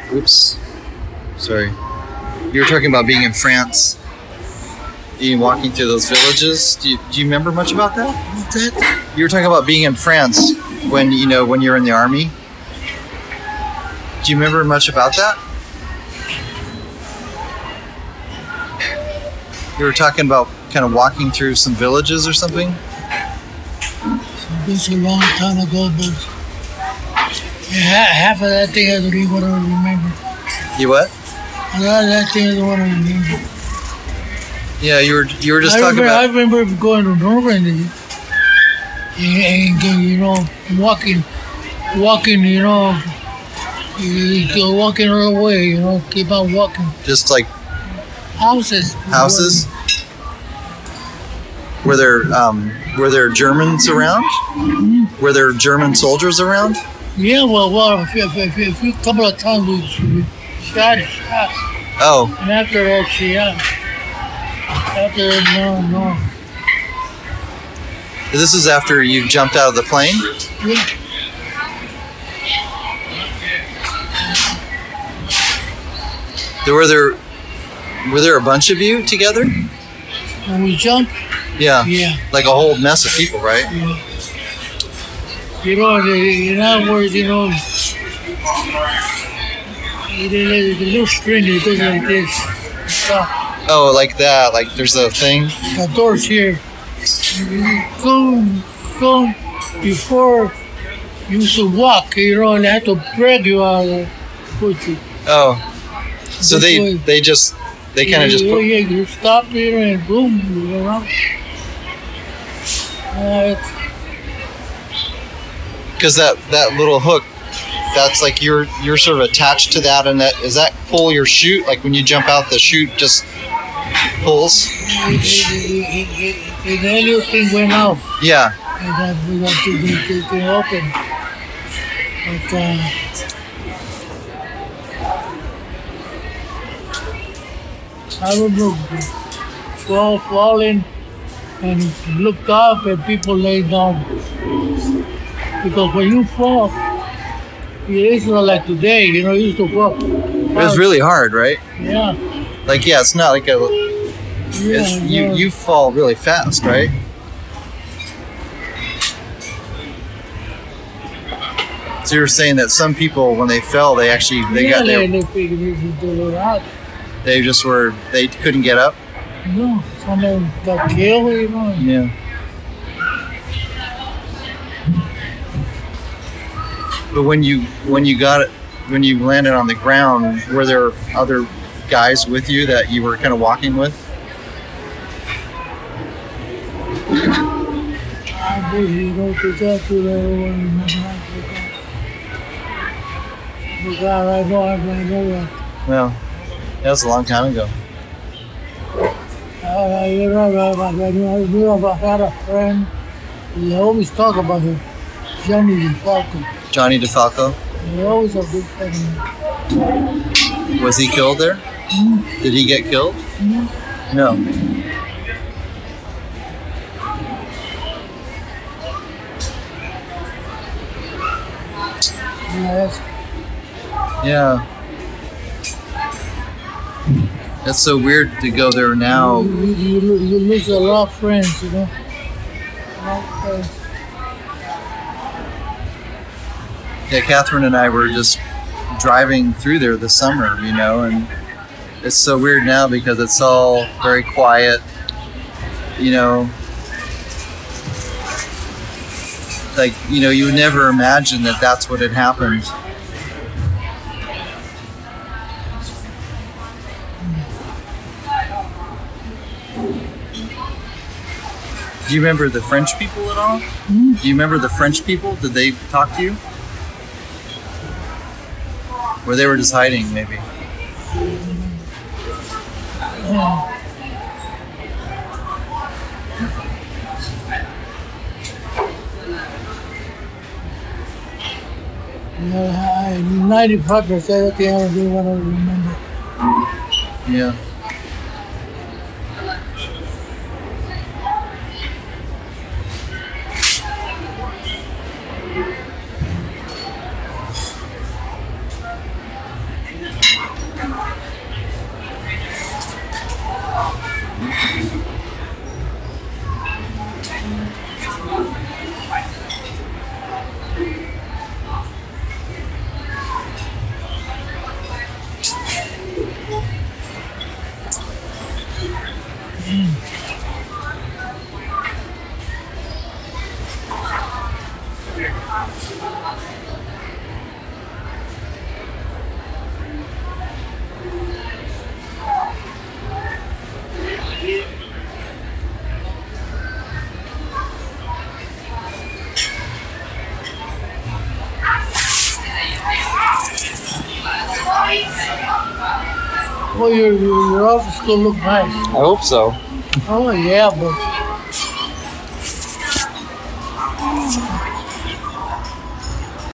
Oops. Sorry. You were talking about being in France. You walking through those villages. Do you remember much about that? What's that? You were talking about being in France when you're in the army. Do you remember much about that? You were talking about kind of walking through some villages or something? It's a long time ago, but half of that thing I don't even want to remember. You what? A lot of that thing I don't want to remember. Yeah, you were just talking I about. remember going to Normandy and walking, you go walking all the way, keep on walking. Just like Houses. houses. Were there Germans around? Mm-hmm. Were there German soldiers around? Yeah, well, a few couple of times we shot. Oh, And after that, yeah. After that, no. this is after you jumped out of the plane? Yeah. Were there a bunch of you together? When we jumped, Yeah. yeah. Like a whole mess of people, right? Yeah. In other words, the little string that goes like this. Stop. Oh, like that. Like there's a thing. The door's here. Go before you used to walk, they had to drag you out of put you. Oh. So This way. they kind of just put. Yeah, you stop here and boom, Because that little hook, that's like you're sort of attached to that, and does that pull your chute? Like when you jump out, the chute just pulls. The little thing went out. Yeah. And then we got to open. But I remember falling and looked up and people lay down. Because when you fall, it's not like today, you used to fall. It was really hard, right? Yeah. Like it's not like Yeah. you fall really fast, right? So you were saying that some people, when they fell, they they figured it was out. they couldn't get up. No, some of them got killed, Yeah. But when you landed on the ground, were there other guys with you that you were kind of walking with? I know that. Well, that was a long time ago. I had a friend, we always talk about him, Johnny DeFalco. Johnny DeFalco. He always a big fan. Was he killed there? Mm-hmm. Did he get killed? Mm-hmm. No. Yes. Yeah. That's so weird to go there now. You lose a lot of friends, A lot of friends. Yeah, Catherine and I were just driving through there this summer, and it's so weird now because it's all very quiet, Like, you would never imagine that that's what had happened. Do you remember the French people at all? Mm-hmm. Do you remember the French people? Did they talk to you? Or they were just hiding, maybe? Yeah, 95% of the time I don't want to remember. Yeah. Well, your office will look nice. I hope so. Oh yeah, but